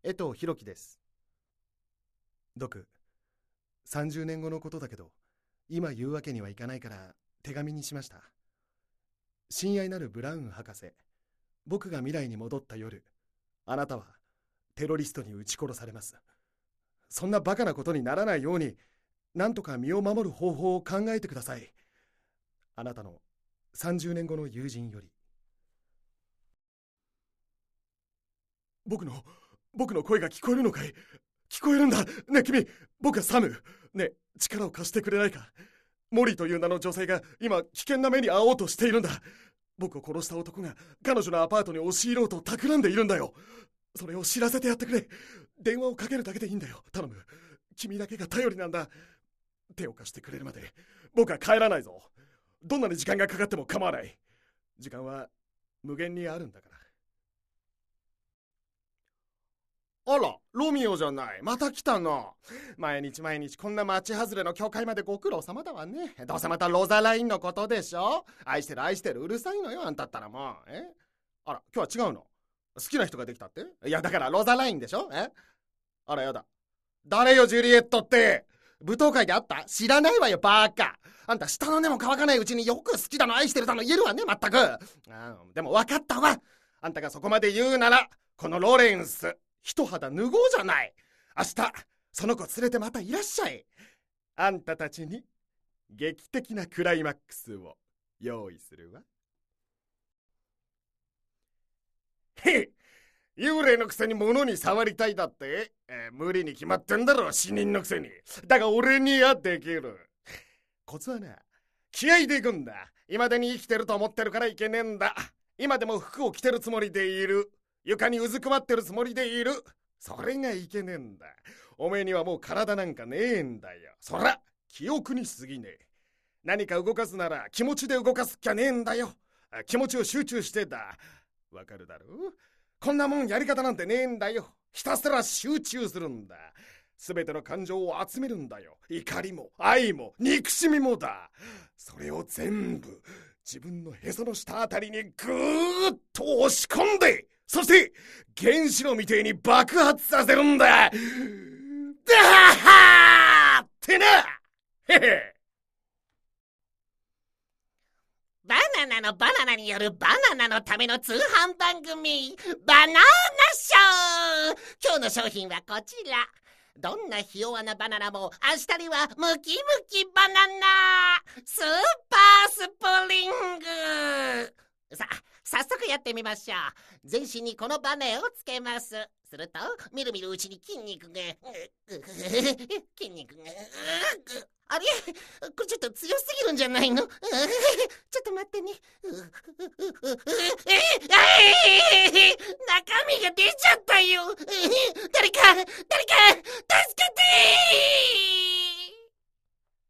江藤弘樹です。毒、30年後のことだけど、今言うわけにはいかないから手紙にしました。親愛なるブラウン博士、僕が未来に戻った夜、あなたはテロリストに撃ち殺されます。そんなバカなことにならないように、なんとか身を守る方法を考えてください。あなたの30年後の友人より。僕の声が聞こえるのかい？聞こえるんだ。ねえ君、僕はサム。ねえ、力を貸してくれないか？モリという名の女性が今危険な目に遭おうとしているんだ。僕を殺した男が彼女のアパートに押し入ろうと企んでいるんだよ。それを知らせてやってくれ。電話をかけるだけでいいんだよ。頼む。君だけが頼りなんだ。手を貸してくれるまで僕は帰らないぞ。どんなに時間がかかっても構わない。時間は無限にあるんだから。あら、ロミオじゃない。また来たな。毎日こんな町外れの教会までご苦労様だわね。どうせまたロザラインのことでしょ。愛してるうるさいのよ、あんたったらもう。あら、今日は違うの？好きな人ができたって？いや、だからロザラインでしょ。あら、やだ。誰よ、ジュリエットって。舞踏会で会った？知らないわよ、バーカ。あんた下の根も乾かないうちによく好きだの愛してるだの言えるわね、まったく。でも分かったわ。あんたがそこまで言うなら、このロレンス一肌脱ごうじゃない。明日その子連れてまたいらっしゃい。あんたたちに劇的なクライマックスを用意するわ。へっ、幽霊のくせに物に触りたいだって、無理に決まってんだろ、死人のくせに。だが俺にはできる。コツはな、気合でいくんだ。今でに生きてると思ってるからいけねえんだ。今でも服を着てるつもりでいる。床にうずくまってるつもりでいる。それがいけねえんだ。おめえにはもう体なんかねえんだよ。そら記憶に過ぎねえ。何か動かすなら気持ちで動かすっきゃねえんだよ。気持ちを集中してだ。わかるだろ？こんなもんやり方なんてねえんだよ。ひたすら集中するんだ。すべての感情を集めるんだよ。怒りも愛も憎しみもだ。それを全部自分のへその下あたりにぐーっと押し込んで、そして原子炉みてえに爆発させるんだ。だははーってな。へへ。 バナナのバナナによるバナナのための通販番組、バナナショー。今日の商品はこちら。どんなひ弱なバナナも明日にはムキムキバナナスーパースプリング。さあ、早速やってみましょう。全身にこのバネをつけます。するとみるみるうちに筋肉があれ、これちょっと強すぎるんじゃないの？ちょっと待ってね。中身が出ちゃったよ。誰か助けて